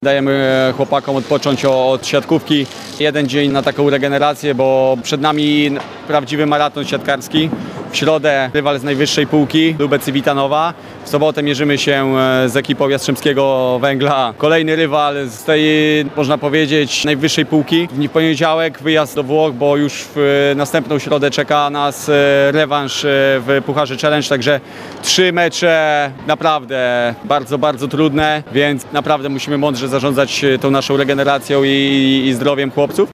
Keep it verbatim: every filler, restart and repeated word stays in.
Dajemy chłopakom odpocząć od siatkówki. Jeden dzień na taką regenerację, bo przed nami prawdziwy maraton siatkarski. W środę rywal z najwyższej półki, Lubek Civitanowa. W sobotę mierzymy się z ekipą Jastrzębskiego Węgla. Kolejny rywal z tej, można powiedzieć, najwyższej półki. W poniedziałek wyjazd do Włoch, bo już w następną środę czeka nas rewanż w Pucharze Challenge. Także trzy mecze naprawdę bardzo, bardzo trudne, więc naprawdę musimy mądrze zarządzać tą naszą regeneracją i, i zdrowiem chłopców.